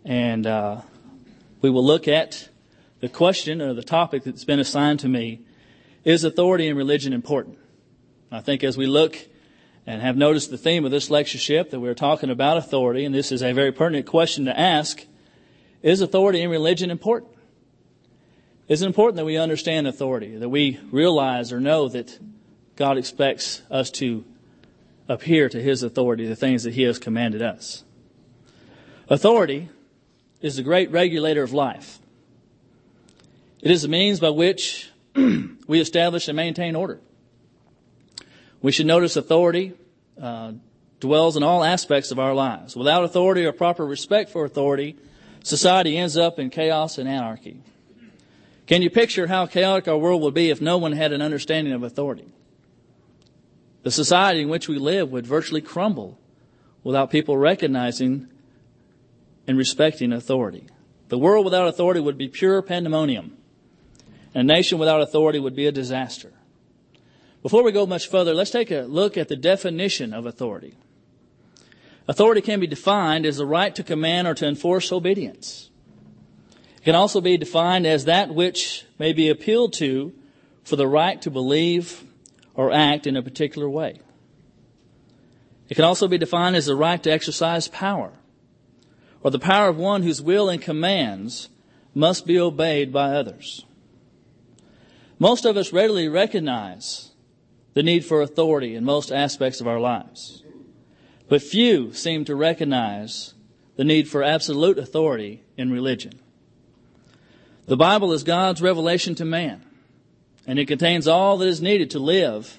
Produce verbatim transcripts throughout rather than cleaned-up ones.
And uh, we will look at the question or the topic that's been assigned to me, is authority in religion important? I think as we look and have noticed the theme of this lectureship that we're talking about authority, and this is a very pertinent question to ask, is authority in religion important? Is it important that we understand authority, that we realize or know that God expects us to adhere to His authority, the things that He has commanded us? Authority is the great regulator of life. It is the means by which we establish and maintain order. We should notice authority uh, dwells in all aspects of our lives. Without authority or proper respect for authority, society ends up in chaos and anarchy. Can you picture how chaotic our world would be if no one had an understanding of authority? The society in which we live would virtually crumble without people recognizing and respecting authority. The world without authority would be pure pandemonium. A nation without authority would be a disaster. Before we go much further, let's take a look at the definition of authority. Authority can be defined as the right to command or to enforce obedience. It can also be defined as that which may be appealed to for the right to believe or act in a particular way. It can also be defined as the right to exercise power, or the power of one whose will and commands must be obeyed by others. Most of us readily recognize the need for authority in most aspects of our lives, but few seem to recognize the need for absolute authority in religion. The Bible is God's revelation to man, and it contains all that is needed to live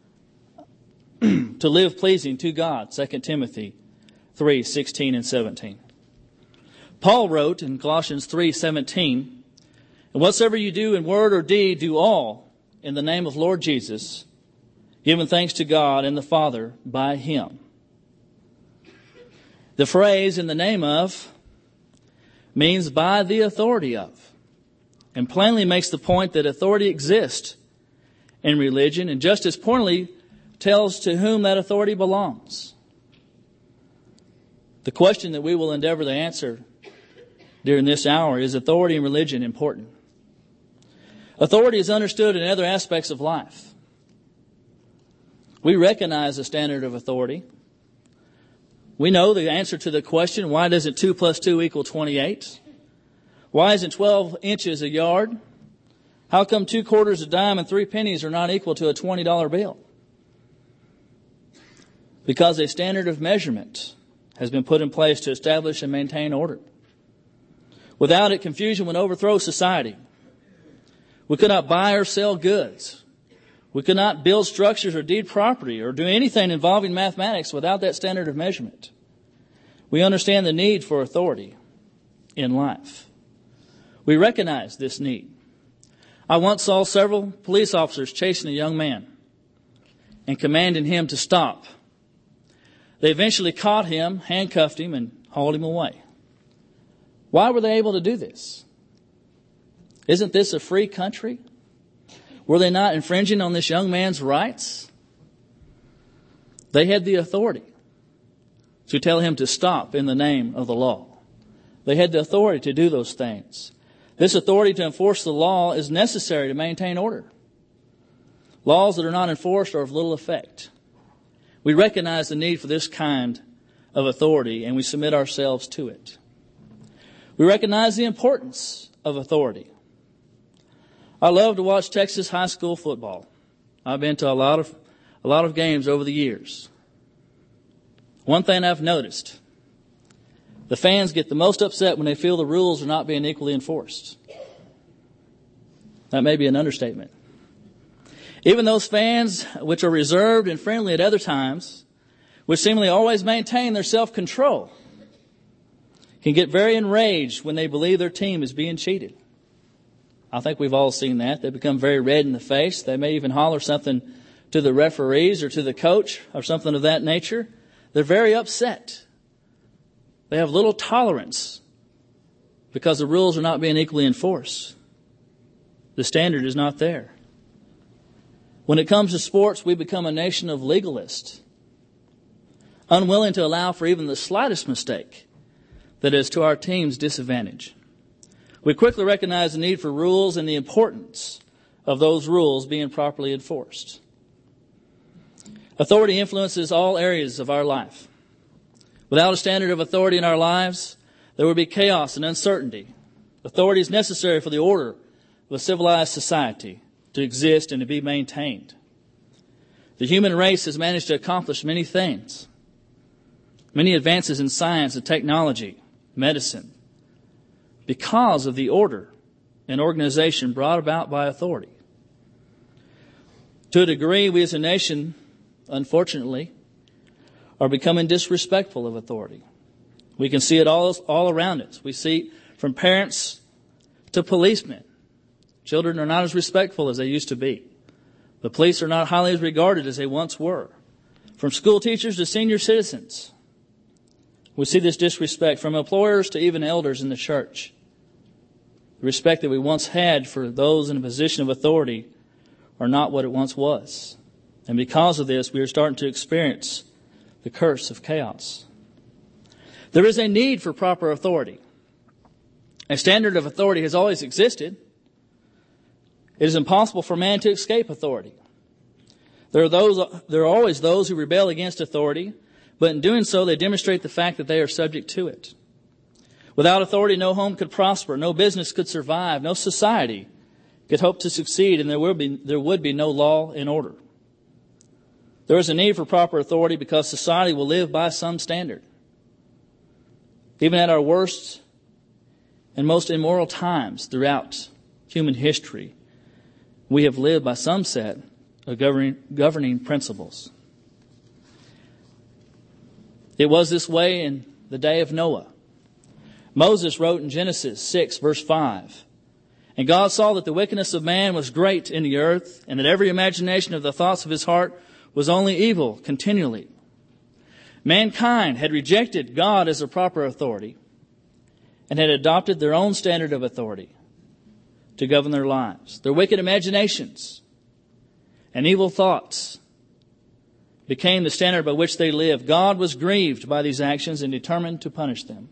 to live pleasing to God, Second Timothy three sixteen and seventeen. Paul wrote in Colossians three seventeen, "And whatsoever you do in word or deed, do all in the name of Lord Jesus, giving thanks to God and the Father by Him." The phrase "in the name of" means by the authority of, and plainly makes the point that authority exists in religion, and just as pointedly tells to whom that authority belongs. The question that we will endeavor to answer during this hour is, authority in religion important? Authority is understood in other aspects of life. We recognize the standard of authority. We know the answer to the question, why doesn't two plus two equal twenty-eight? Why isn't twelve inches a yard? How come two quarters a dime and three pennies are not equal to a twenty dollar bill? Because a standard of measurement has been put in place to establish and maintain order. Without it, confusion would overthrow society. We could not buy or sell goods. We could not build structures or deed property or do anything involving mathematics without that standard of measurement. We understand the need for authority in life. We recognize this need. I once saw several police officers chasing a young man and commanding him to stop. They eventually caught him, handcuffed him, and hauled him away. Why were they able to do this? Isn't this a free country? Were they not infringing on this young man's rights? They had the authority to tell him to stop in the name of the law. They had the authority to do those things. This authority to enforce the law is necessary to maintain order. Laws that are not enforced are of little effect. We recognize the need for this kind of authority, and we submit ourselves to it. We recognize the importance of authority. I love to watch Texas high school football. I've been to a lot of a lot of games over the years. One thing I've noticed, the fans get the most upset when they feel the rules are not being equally enforced. That may be an understatement. Even those fans which are reserved and friendly at other times, which seemingly always maintain their self-control, can get very enraged when they believe their team is being cheated. I think we've all seen that. They become very red in the face. They may even holler something to the referees or to the coach or something of that nature. They're very upset. They have little tolerance because the rules are not being equally enforced. The standard is not there. When it comes to sports, we become a nation of legalists, unwilling to allow for even the slightest mistake. that is to our team's disadvantage. We quickly recognize the need for rules and the importance of those rules being properly enforced. Authority influences all areas of our life. Without a standard of authority in our lives, there would be chaos and uncertainty. Authority is necessary for the order of a civilized society to exist and to be maintained. The human race has managed to accomplish many things, many advances in science and technology, medicine, because of the order and organization brought about by authority. To a degree, we as a nation, unfortunately, are becoming disrespectful of authority. We can see it all, all around us. We see from parents to policemen. Children are not as respectful as they used to be. The police are not highly regarded as they once were. From school teachers to senior citizens, we see this disrespect from employers to even elders in the church. The respect that we once had for those in a position of authority are not what it once was. And because of this, we are starting to experience the curse of chaos. There is a need for proper authority. A standard of authority has always existed. It is impossible for man to escape authority. There are those, there are always those who rebel against authority, but in doing so, they demonstrate the fact that they are subject to it. Without authority, no home could prosper, no business could survive, no society could hope to succeed, and there would be, there would be no law and order. There is a need for proper authority because society will live by some standard. Even at our worst and most immoral times throughout human history, we have lived by some set of governing, governing principles. It was this way in the day of Noah. Moses wrote in Genesis six, verse five, "And God saw that the wickedness of man was great in the earth, and that every imagination of the thoughts of his heart was only evil continually." Mankind had rejected God as a proper authority and had adopted their own standard of authority to govern their lives. Their wicked imaginations and evil thoughts became the standard by which they lived. God was grieved by these actions and determined to punish them.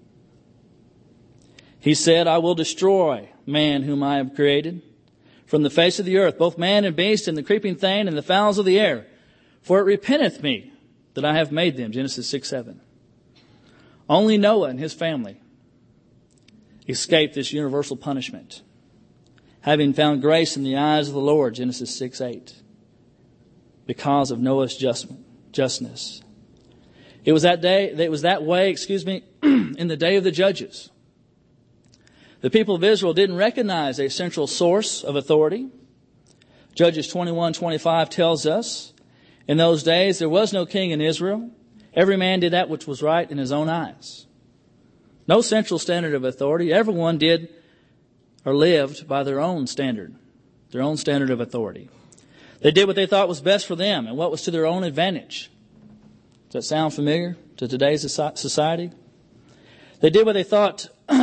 He said, "I will destroy man whom I have created from the face of the earth, both man and beast and the creeping thing and the fowls of the air. For it repenteth me that I have made them." Genesis six, seven. Only Noah and his family escaped this universal punishment, having found grace in the eyes of the Lord. Genesis six, eight. Because of Noah's justment, justness. It was that day, it was that way, excuse me, in the day of the judges. The people of Israel didn't recognize a central source of authority. Judges twenty-one, twenty-five tells us, "In those days there was no king in Israel. Every man did that which was right in his own eyes." No central standard of authority. Everyone did or lived by their own standard, their own standard of authority. They did what they thought was best for them and what was to their own advantage. Does that sound familiar to today's society? They did what they thought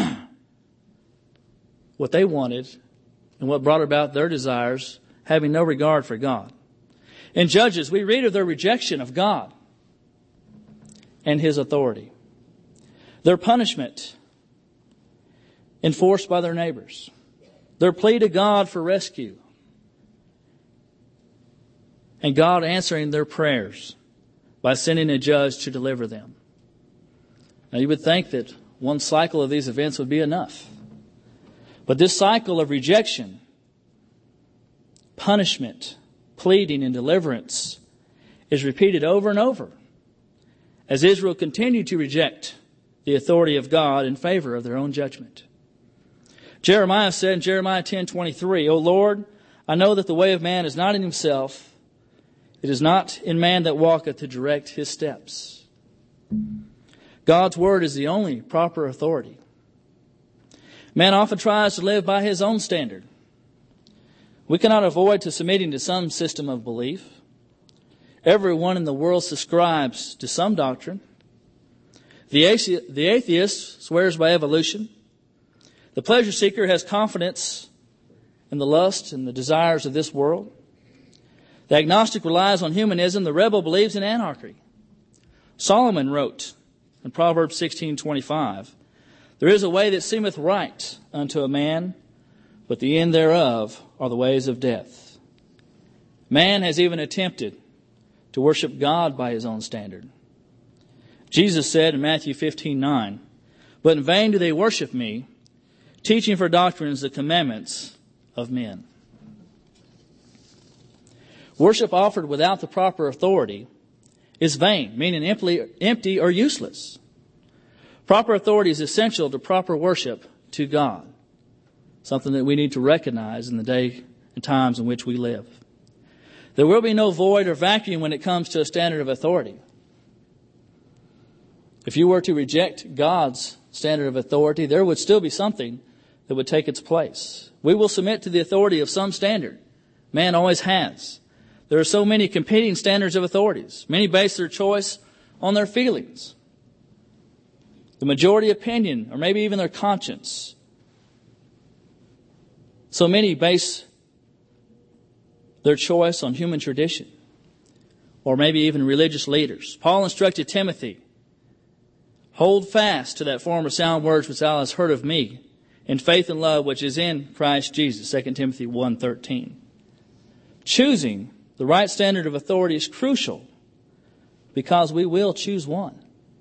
what they wanted and what brought about their desires, having no regard for God. In Judges, we read of their rejection of God and His authority. Their punishment enforced by their neighbors. Their plea to God for rescue. And God answering their prayers by sending a judge to deliver them. Now you would think that one cycle of these events would be enough. But this cycle of rejection, punishment, pleading, and deliverance is repeated over and over as Israel continued to reject the authority of God in favor of their own judgment. Jeremiah said in Jeremiah ten twenty-three, "O Lord, I know that the way of man is not in himself. It is not in man that walketh to direct his steps." God's word is the only proper authority. Man often tries to live by his own standard. We cannot avoid to submitting to some system of belief. Everyone in the world subscribes to some doctrine. The atheist swears by evolution. The pleasure seeker has confidence in the lust and the desires of this world. The agnostic relies on humanism. The rebel believes in anarchy. Solomon wrote in Proverbs sixteen twenty-five, there is a way that seemeth right unto a man, but the end thereof are the ways of death. Man has even attempted to worship God by his own standard. Jesus said in Matthew fifteen nine, but in vain do they worship me, teaching for doctrines the commandments of men. Worship offered without the proper authority is vain, meaning empty, empty or useless. Proper authority is essential to proper worship to God, something that we need to recognize in the day and times in which we live. There will be no void or vacuum when it comes to a standard of authority. If you were to reject God's standard of authority, there would still be something that would take its place. We will submit to the authority of some standard. Man always has. There are so many competing standards of authorities. Many base their choice on their feelings, the majority opinion, or maybe even their conscience. So many base their choice on human tradition, or maybe even religious leaders. Paul instructed Timothy, hold fast to that form of sound words which thou hast heard of me, in faith and love which is in Christ Jesus, Second Timothy one thirteen. Choosing the right standard of authority is crucial because we will choose one.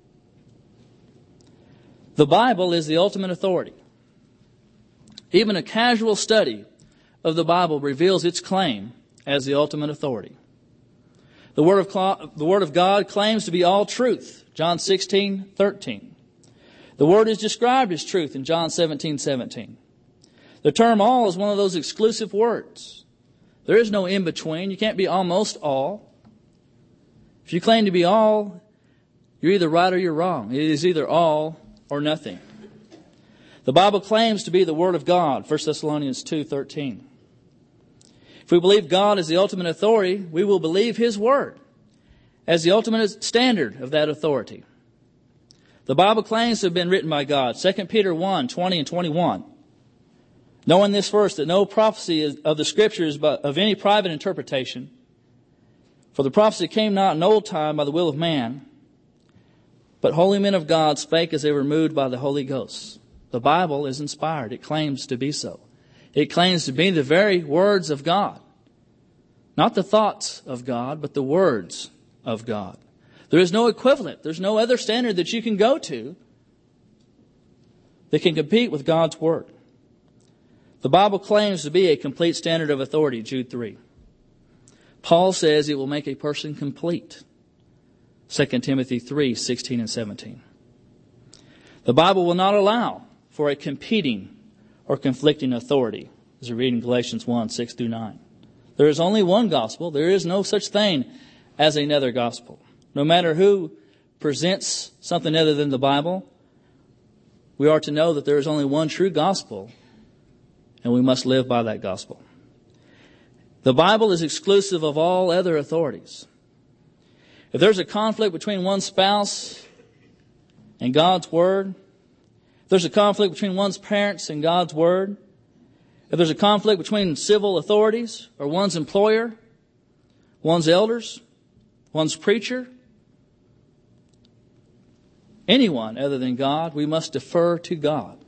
The Bible is the ultimate authority. Even a casual study of the Bible reveals its claim as the ultimate authority. The Word of, the Word of God claims to be all truth, John sixteen thirteen. The Word is described as truth in John seventeen seventeen. The term all is one of those exclusive words. There is no in-between. You can't be almost all. If you claim to be all, you're either right or you're wrong. It is either all or nothing. The Bible claims to be the Word of God, First Thessalonians two thirteen. If we believe God is the ultimate authority, we will believe His Word as the ultimate standard of that authority. The Bible claims to have been written by God, Second Peter one twenty and twenty-one. Knowing this first, that no prophecy of the Scriptures is of any private interpretation. For the prophecy came not in old time by the will of man, but holy men of God spake as they were moved by the Holy Ghost. The Bible is inspired. It claims to be so. It claims to be the very words of God. Not the thoughts of God, but the words of God. There is no equivalent. There's no other standard that you can go to that can compete with God's Word. The Bible claims to be a complete standard of authority, Jude three. Paul says it will make a person complete, Second Timothy three sixteen and seventeen. The Bible will not allow for a competing or conflicting authority, as we read in Galatians one six through nine. There is only one gospel. There is no such thing as another gospel. No matter who presents something other than the Bible, we are to know that there is only one true gospel, and we must live by that gospel. The Bible is exclusive of all other authorities. If there's a conflict between one spouse and God's Word, if there's a conflict between one's parents and God's Word, if there's a conflict between civil authorities or one's employer, one's elders, one's preacher, anyone other than God, we must defer to God.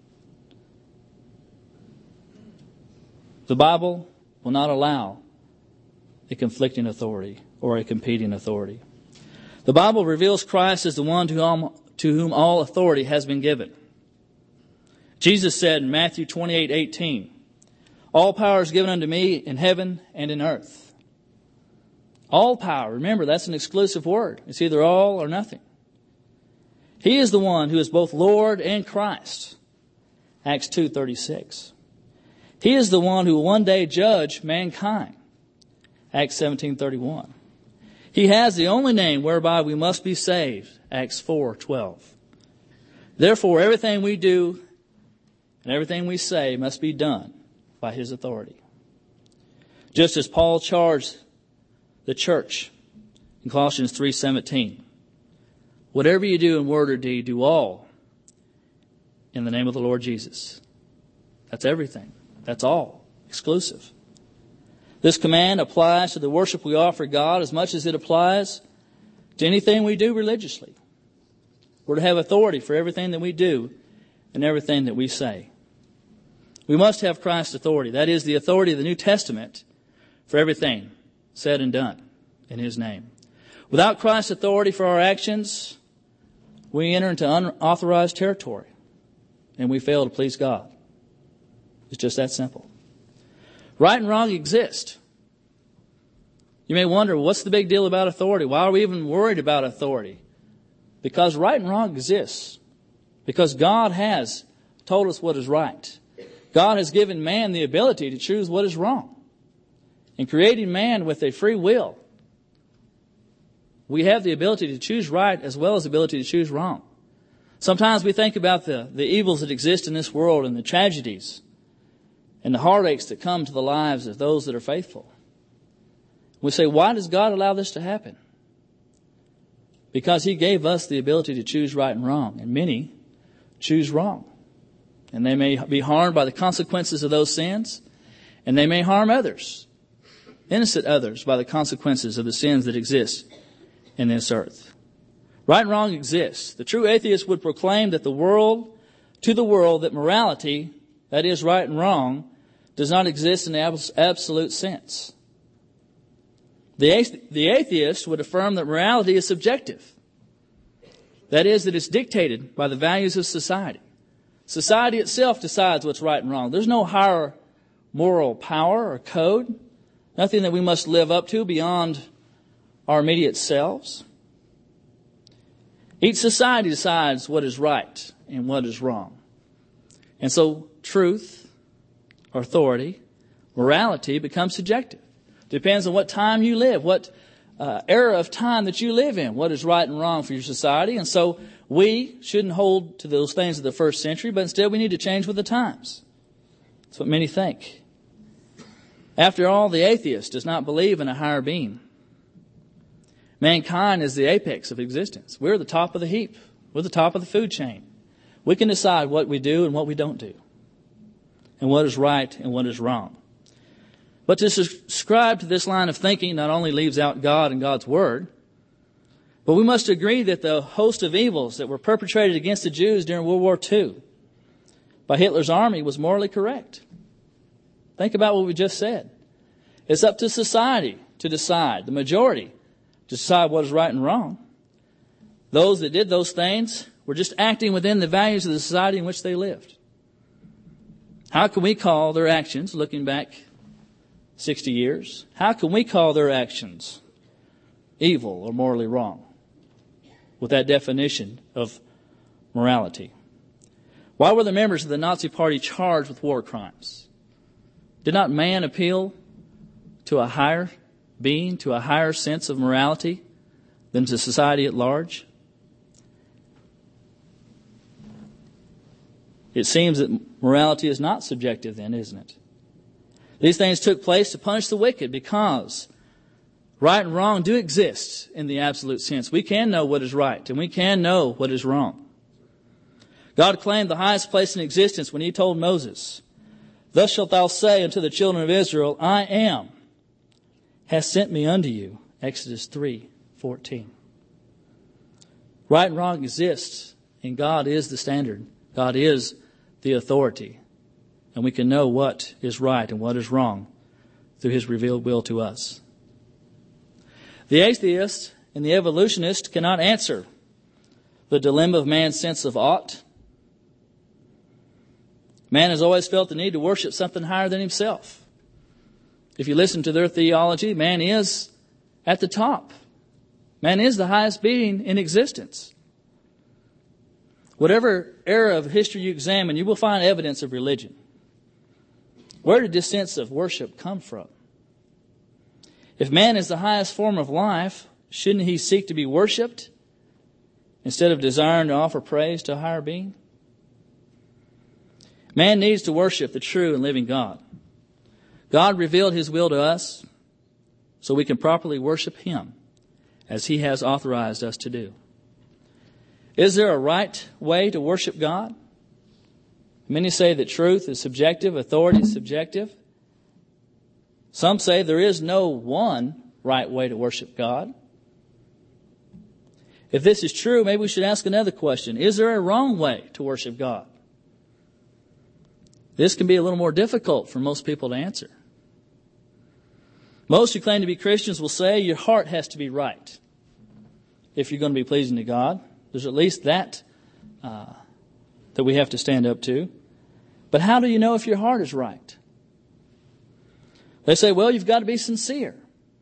The Bible will not allow a conflicting authority or a competing authority. The Bible reveals Christ as the one to whom, to whom all authority has been given. Jesus said in Matthew twenty-eight eighteen, all power is given unto me in heaven and in earth. All power. Remember, that's an exclusive word. It's either all or nothing. He is the one who is both Lord and Christ. Acts two thirty-six. He is the one who will one day judge mankind. Acts seventeen thirty-one. He has the only name whereby we must be saved. Acts four twelve. Therefore, everything we do and everything we say must be done by His authority. Just as Paul charged the church in Colossians three seventeen. Whatever you do in word or deed, do all in the name of the Lord Jesus. That's everything. That's all. Exclusive. This command applies to the worship we offer God as much as it applies to anything we do religiously. We're to have authority for everything that we do and everything that we say. We must have Christ's authority. That is the authority of the New Testament for everything said and done in His name. Without Christ's authority for our actions, we enter into unauthorized territory and we fail to please God. It's just that simple. Right and wrong exist. You may wonder, what's the big deal about authority? Why are we even worried about authority? Because right and wrong exists. Because God has told us what is right. God has given man the ability to choose what is wrong. In creating man with a free will, we have the ability to choose right as well as the ability to choose wrong. Sometimes we think about the, the evils that exist in this world and the tragedies and the heartaches that come to the lives of those that are faithful. We say, why does God allow this to happen? Because He gave us the ability to choose right and wrong. And many choose wrong. And they may be harmed by the consequences of those sins. And they may harm others, innocent others, by the consequences of the sins that exist in this earth. Right and wrong exists. The true atheist would proclaim that the world, to the world, that morality, that is right and wrong, does not exist in the absolute sense. The, the atheist would affirm that morality is subjective. That is, that it's dictated by the values of society. Society itself decides what's right and wrong. There's no higher moral power or code, nothing that we must live up to beyond our immediate selves. Each society decides what is right and what is wrong. And so truth, authority, morality becomes subjective. Depends on what time you live, what uh, era of time that you live in, what is right and wrong for your society. And so we shouldn't hold to those things of the first century, but instead we need to change with the times. That's what many think. After all, the atheist does not believe in a higher being. Mankind is the apex of existence. We're the top of the heap. We're the top of the food chain. We can decide what we do and what we don't do, and what is right and what is wrong. But to subscribe to this line of thinking not only leaves out God and God's Word, but we must agree that the host of evils that were perpetrated against the Jews during World War Two by Hitler's army was morally correct. Think about what we just said. It's up to society to decide, the majority, to decide what is right and wrong. Those that did those things were just acting within the values of the society in which they lived. How can we call their actions, looking back sixty years, how can we call their actions evil or morally wrong with that definition of morality? Why were the members of the Nazi Party charged with war crimes? Did not man appeal to a higher being, to a higher sense of morality than to society at large? It seems that morality is not subjective then, isn't it? These things took place to punish the wicked because right and wrong do exist in the absolute sense. We can know what is right and we can know what is wrong. God claimed the highest place in existence when He told Moses, "Thus shalt thou say unto the children of Israel, I am, has sent me unto you." Exodus three fourteen. Right and wrong exists, and God is the standard. God is the authority. And we can know what is right and what is wrong through His revealed will to us. The atheist and the evolutionist cannot answer the dilemma of man's sense of ought. Man has always felt the need to worship something higher than himself. If you listen to their theology, man is at the top. Man is the highest being in existence. Whatever era of history you examine, you will find evidence of religion. Where did this sense of worship come from? If man is the highest form of life, shouldn't he seek to be worshipped instead of desiring to offer praise to a higher being? Man needs to worship the true and living God. God revealed His will to us so we can properly worship Him as He has authorized us to do. Is there a right way to worship God? Many say that truth is subjective, authority is subjective. Some say there is no one right way to worship God. If this is true, maybe we should ask another question. Is there a wrong way to worship God? This can be a little more difficult for most people to answer. Most who claim to be Christians will say your heart has to be right if you're going to be pleasing to God. There's at least that uh, that we have to stand up to. But how do you know if your heart is right? They say, well, you've got to be sincere.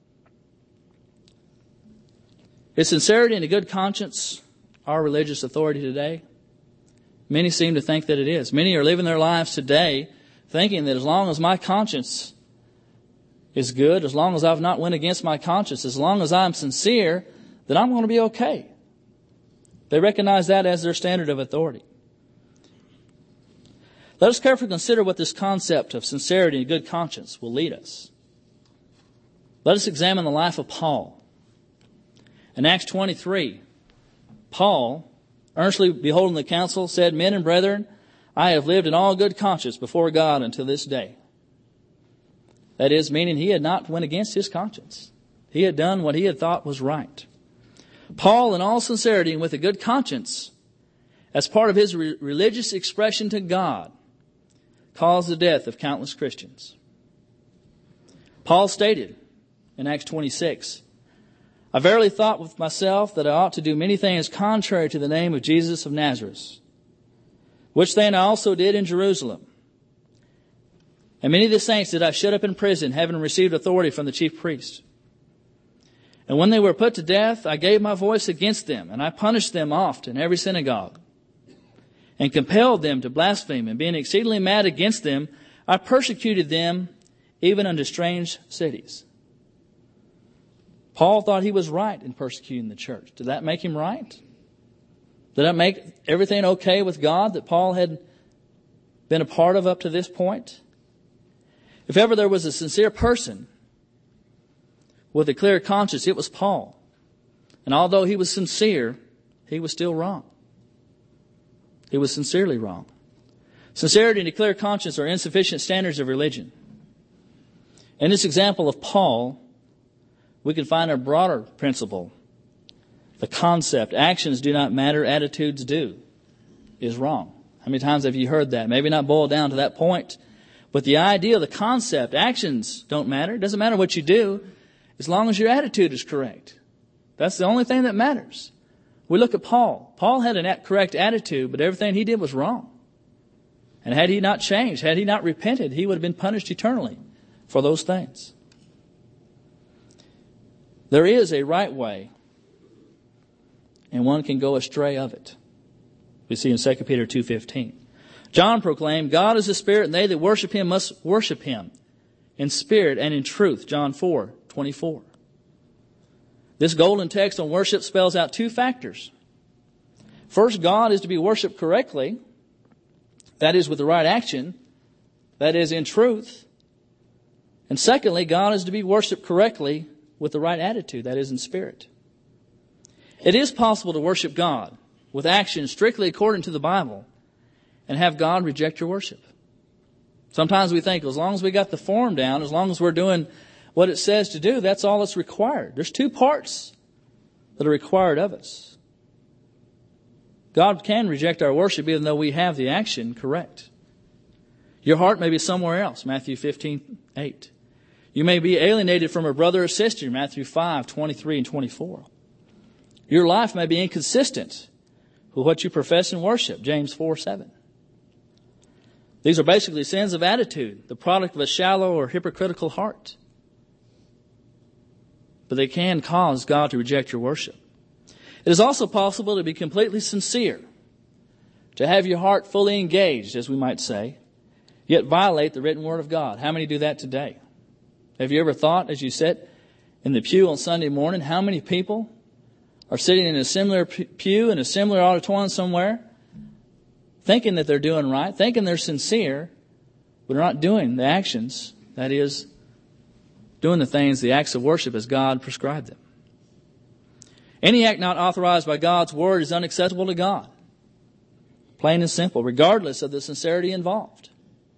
Is sincerity and a good conscience our religious authority today? Many seem to think that it is. Many are living their lives today thinking that as long as my conscience is good, as long as I've not went against my conscience, as long as I'm sincere, that I'm going to be okay. They recognize that as their standard of authority. Let us carefully consider what this concept of sincerity and good conscience will lead us. Let us examine the life of Paul. In Acts twenty-three, Paul, earnestly beholding the council, said, Men and brethren, I have lived in all good conscience before God until this day. That is, meaning he had not went against his conscience. He had done what he had thought was right. Paul, in all sincerity and with a good conscience, as part of his re- religious expression to God, caused the death of countless Christians. Paul stated in Acts twenty-six, I verily thought with myself that I ought to do many things contrary to the name of Jesus of Nazareth, which then I also did in Jerusalem. And many of the saints did I shut up in prison, having received authority from the chief priest. And when they were put to death, I gave my voice against them, and I punished them oft in every synagogue, and compelled them to blaspheme, and being exceedingly mad against them, I persecuted them even unto strange cities. Paul thought he was right in persecuting the church. Did that make him right? Did that make everything okay with God that Paul had been a part of up to this point? If ever there was a sincere person with a clear conscience, it was Paul. And although he was sincere, he was still wrong. He was sincerely wrong. Sincerity and a clear conscience are insufficient standards of religion. In this example of Paul, we can find a broader principle. The concept, actions do not matter, attitudes do, is wrong. How many times have you heard that? Maybe not boiled down to that point, but the idea, the concept, actions don't matter. It doesn't matter what you do as long as your attitude is correct. That's the only thing that matters. We look at Paul. Paul had a correct attitude, but everything he did was wrong. And had he not changed, had he not repented, he would have been punished eternally for those things. There is a right way, and one can go astray of it. We see in Second Peter two fifteen. John proclaimed, God is a spirit, and they that worship him must worship him in spirit and in truth. John four twenty-four. This golden text on worship spells out two factors. First, God is to be worshiped correctly. That is with the right action. That is in truth. And secondly, God is to be worshiped correctly with the right attitude. That is in spirit. It is possible to worship God with action strictly according to the Bible and have God reject your worship. Sometimes we think as long as we got the form down, as long as we're doing what it says to do, that's all that's required. There's two parts that are required of us. God can reject our worship even though we have the action correct. Your heart may be somewhere else, Matthew fifteen eight. You may be alienated from a brother or sister, Matthew five twenty-three and twenty-four. Your life may be inconsistent with what you profess and worship, James four seven. These are basically sins of attitude, the product of a shallow or hypocritical heart. But they can cause God to reject your worship. It is also possible to be completely sincere, to have your heart fully engaged, as we might say, yet violate the written word of God. How many do that today? Have you ever thought, as you sit in the pew on Sunday morning, how many people are sitting in a similar pew in a similar auditorium somewhere, thinking that they're doing right, thinking they're sincere, but are not doing the actions, that is, doing the things, the acts of worship as God prescribed them. Any act not authorized by God's word is unacceptable to God. Plain and simple, regardless of the sincerity involved.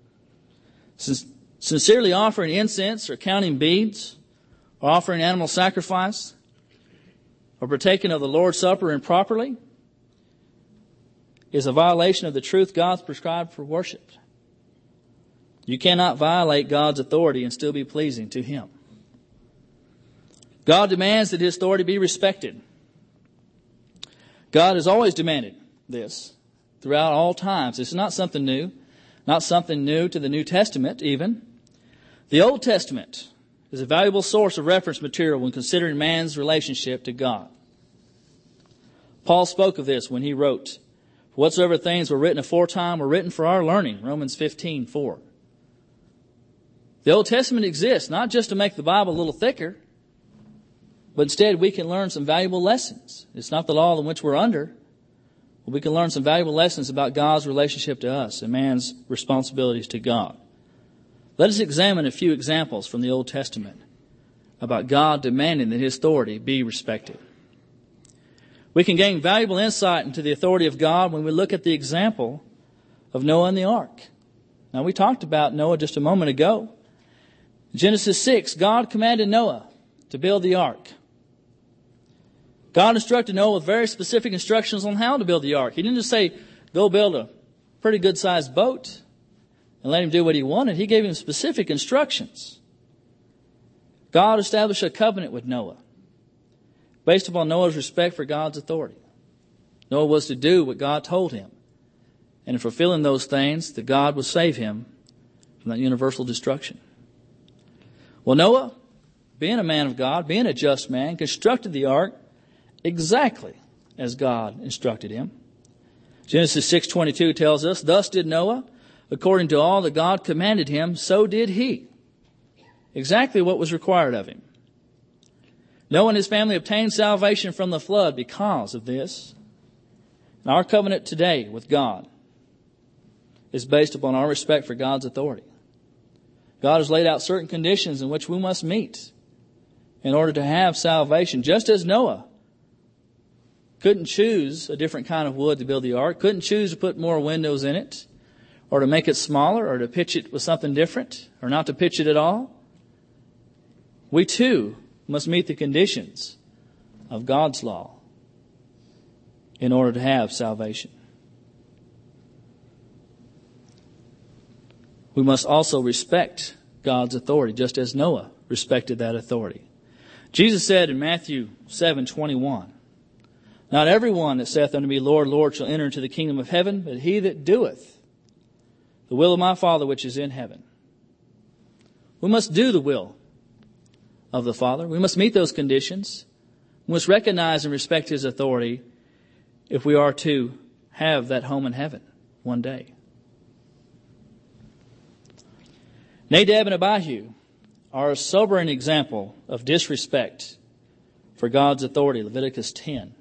Sincerely offering incense or counting beads or offering animal sacrifice or partaking of the Lord's Supper improperly is a violation of the truth God's prescribed for worship. You cannot violate God's authority and still be pleasing to Him. God demands that His authority be respected. God has always demanded this throughout all times. This is not something new, not something new to the New Testament even. The Old Testament is a valuable source of reference material when considering man's relationship to God. Paul spoke of this when he wrote, "Whatsoever things were written aforetime were written for our learning," Romans fifteen four. The Old Testament exists not just to make the Bible a little thicker, but instead we can learn some valuable lessons. It's not the law in which we're under, but we can learn some valuable lessons about God's relationship to us and man's responsibilities to God. Let us examine a few examples from the Old Testament about God demanding that His authority be respected. We can gain valuable insight into the authority of God when we look at the example of Noah and the ark. Now, we talked about Noah just a moment ago. In Genesis six, God commanded Noah to build the ark. God instructed Noah with very specific instructions on how to build the ark. He didn't just say, go build a pretty good-sized boat and let him do what he wanted. He gave him specific instructions. God established a covenant with Noah based upon Noah's respect for God's authority. Noah was to do what God told him. And in fulfilling those things, that God would save him from that universal destruction. Well, Noah, being a man of God, being a just man, constructed the ark exactly as God instructed him. Genesis six twenty-two tells us, "Thus did Noah, according to all that God commanded him, so did he." Exactly what was required of him. Noah and his family obtained salvation from the flood because of this. And our covenant today with God is based upon our respect for God's authority. God has laid out certain conditions in which we must meet in order to have salvation. Just as Noah couldn't choose a different kind of wood to build the ark, couldn't choose to put more windows in it, or to make it smaller, or to pitch it with something different, or not to pitch it at all, we too must meet the conditions of God's law in order to have salvation. We must also respect God's authority, just as Noah respected that authority. Jesus said in Matthew seven twenty-one, "Not everyone that saith unto me, Lord, Lord, shall enter into the kingdom of heaven, but he that doeth the will of my Father which is in heaven." We must do the will of the Father. We must meet those conditions. We must recognize and respect His authority if we are to have that home in heaven one day. Nadab and Abihu are a sobering example of disrespect for God's authority, Leviticus ten.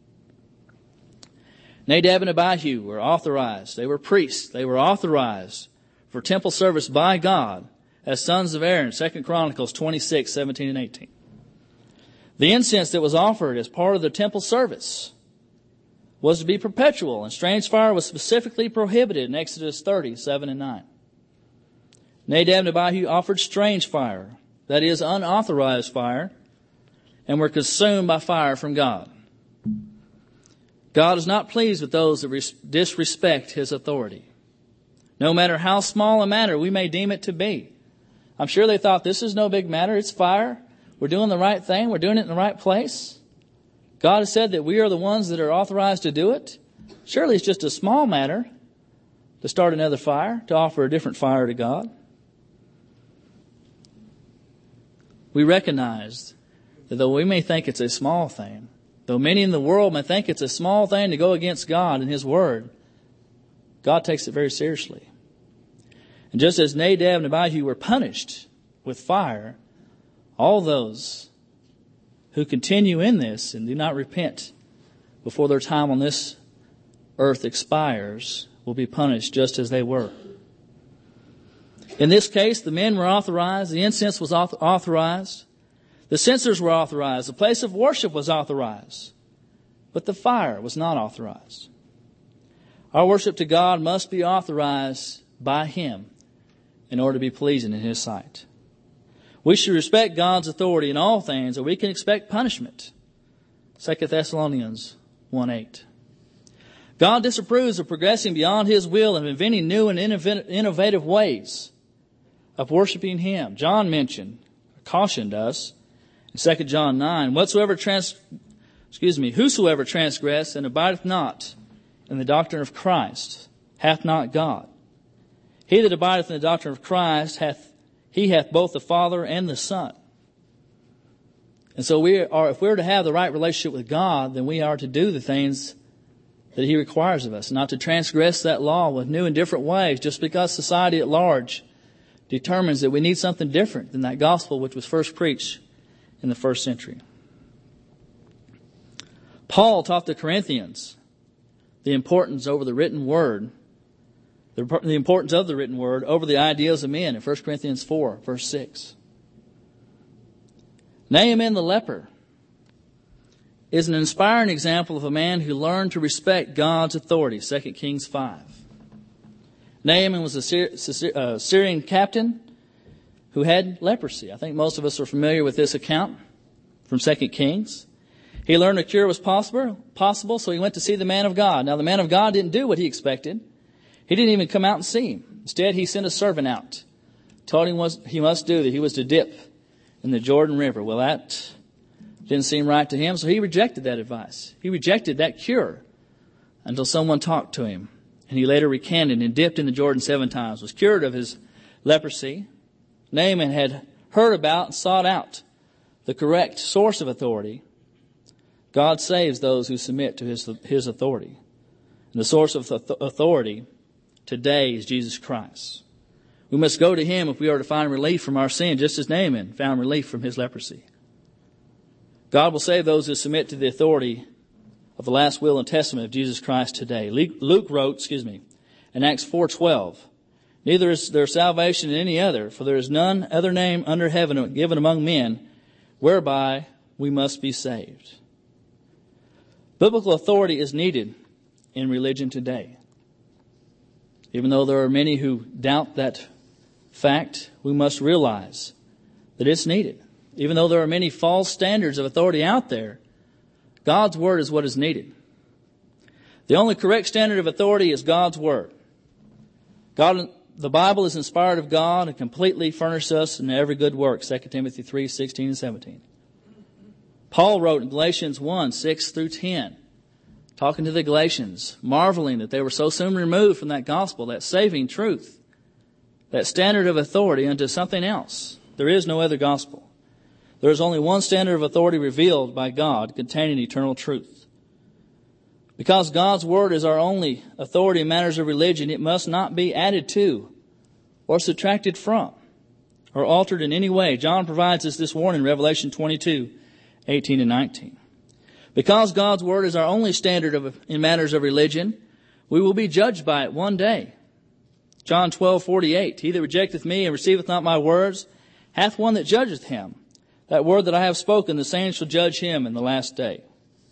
Nadab and Abihu were authorized. They were priests. They were authorized for temple service by God as sons of Aaron, Second Chronicles twenty-six, seventeen and eighteen. The incense that was offered as part of the temple service was to be perpetual, and strange fire was specifically prohibited in Exodus thirty, seven and nine. Nadab and Abihu offered strange fire, that is, unauthorized fire, and were consumed by fire from God. God is not pleased with those that disrespect His authority, no matter how small a matter we may deem it to be. I'm sure they thought, this is no big matter, it's fire. We're doing the right thing, we're doing it in the right place. God has said that we are the ones that are authorized to do it. Surely it's just a small matter to start another fire, to offer a different fire to God. We recognize that though we may think it's a small thing, though many in the world may think it's a small thing to go against God and His Word, God takes it very seriously. And just as Nadab and Abihu were punished with fire, all those who continue in this and do not repent before their time on this earth expires will be punished just as they were. In this case, the men were authorized, the incense was authorized, the censers were authorized, the place of worship was authorized, but the fire was not authorized. Our worship to God must be authorized by Him in order to be pleasing in His sight. We should respect God's authority in all things, or we can expect punishment. Second Thessalonians one eight. God disapproves of progressing beyond His will and inventing new and innovative ways of worshiping Him. John mentioned, cautioned us in Second John nine, whatsoever trans, excuse me, whosoever transgresseth and abideth not in the doctrine of Christ hath not God. He that abideth in the doctrine of Christ hath, he hath both the Father and the Son. And so we are, if we're to have the right relationship with God, then we are to do the things that He requires of us, not to transgress that law with new and different ways just because society at large determines that we need something different than that gospel which was first preached in the first century. Paul taught the Corinthians the importance over the written word, the, the importance of the written word over the ideals of men in First Corinthians four, verse six. Naaman the leper is an inspiring example of a man who learned to respect God's authority, Second Kings five. Naaman was a Syrian captain who had leprosy. I think most of us are familiar with this account from Second Kings. He learned a cure was possible, possible, so he went to see the man of God. Now, the man of God didn't do what he expected. He didn't even come out and see him. Instead, he sent a servant out, told him what he must do, that he was to dip in the Jordan River. Well, that didn't seem right to him, so he rejected that advice. He rejected that cure until someone talked to him. And he later recanted and dipped in the Jordan seven times, was cured of his leprosy. Naaman had heard about and sought out the correct source of authority. God saves those who submit to His, his authority. And the source of authority today is Jesus Christ. We must go to Him if we are to find relief from our sin, just as Naaman found relief from his leprosy. God will save those who submit to the authority of the last will and testament of Jesus Christ today. Luke wrote, excuse me, in Acts four twelve, neither is there salvation in any other, for there is none other name under heaven given among men whereby we must be saved. Biblical authority is needed in religion today. Even though there are many who doubt that fact, we must realize that it's needed. Even though there are many false standards of authority out there, God's Word is what is needed. The only correct standard of authority is God's Word. God, the Bible is inspired of God and completely furnishes us in every good work, Second Timothy three sixteen and seventeen. Paul wrote in Galatians one six through ten, talking to the Galatians, marveling that they were so soon removed from that gospel, that saving truth, that standard of authority, unto something else. There is no other gospel. There is only one standard of authority revealed by God, containing eternal truth. Because God's Word is our only authority in matters of religion, it must not be added to or subtracted from or altered in any way. John provides us this warning in Revelation twenty-two eighteen and nineteen. Because God's Word is our only standard of, in matters of religion, we will be judged by it one day. John twelve forty-eight, he that rejecteth me and receiveth not my words hath one that judgeth him. That word that I have spoken, the same shall judge him in the last day.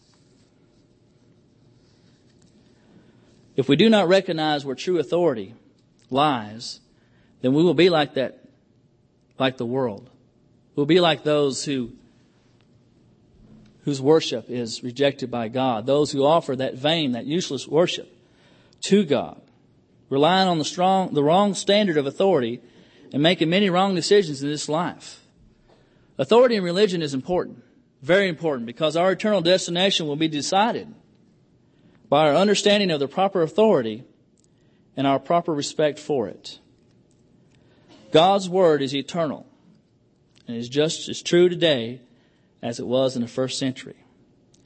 If we do not recognize where true authority lies, then we will be like that, like the world. We'll be like those who whose worship is rejected by God, those who offer that vain, that useless worship to God, relying on the strong, the wrong standard of authority and making many wrong decisions in this life. Authority in religion is important, very important, because our eternal destination will be decided by our understanding of the proper authority and our proper respect for it. God's Word is eternal and is just as true today as it was in the first century.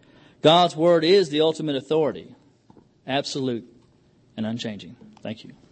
God's Word is the ultimate authority, absolute and unchanging. Thank you.